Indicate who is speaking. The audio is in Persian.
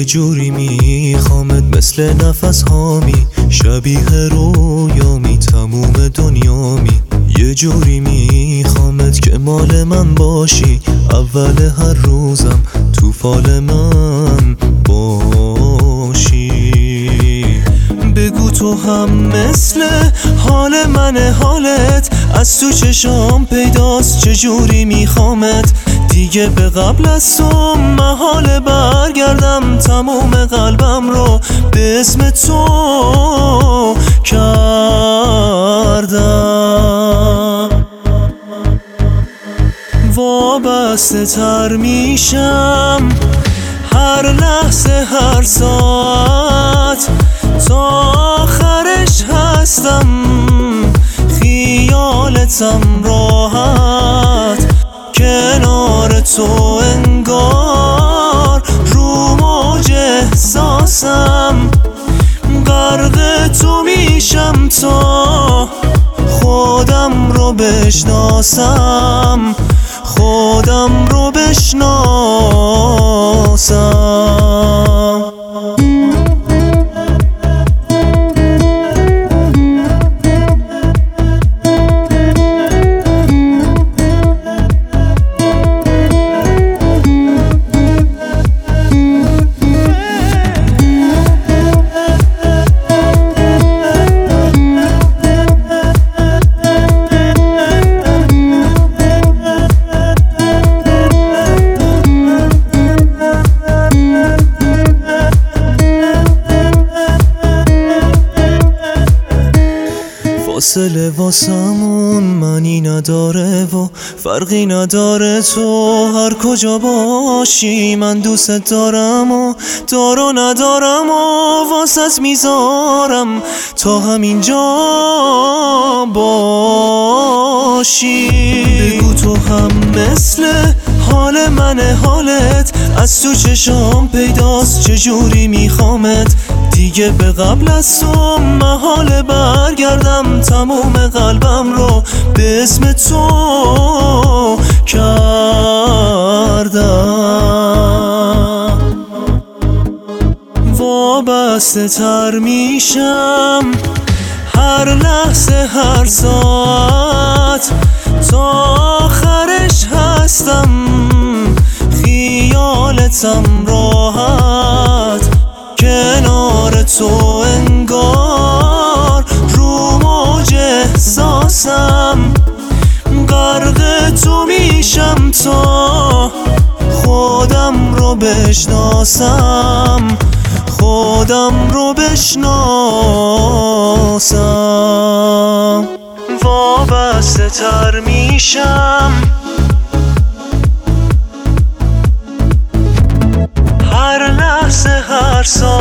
Speaker 1: جوری میخوامت مثل نفس هامی، شبیه رویامی تموم دنیامی. یه جوری میخوامت که مال من باشی، اول هر روزم تو فال من باشی. بگو تو هم مثل حال من حالت، از تو چشام پیداست چجوری میخوامت. دیگه به قبل از تو محال برگردم، تموم قلبم رو به اسم تو کردم. وابسته تر میشم هر لحظه هر ساعت، تا آخرش هستم خیالتم راحت. کنار تو انگار رو موج احساسم، غرق تو میشم تا خودم رو بشناسم، خودم رو بشناسم. فاصله واسمون معنی نداره و فرقی نداره، تو هر کجا باشی من دوست دارم و دارو ندارم و واسط میذارم تا همینجا باشی. بگو تو هم مثل حال من حالت، از تو چشام پیداست چجوری میخوامت. دیگه به قبل از تو محال برگردم، تموم قلبم رو به اسم تو کردم. وابسته تر میشم هر لحظه هر ساعت، تا آخرش هستم خیالتم راحت. کنار تو انگار رو موج احساسم، غرق تو میشم تا خودم رو بشناسم، خودم رو بشناسم. وابسته تر میشم هر لحظه هر ساعت،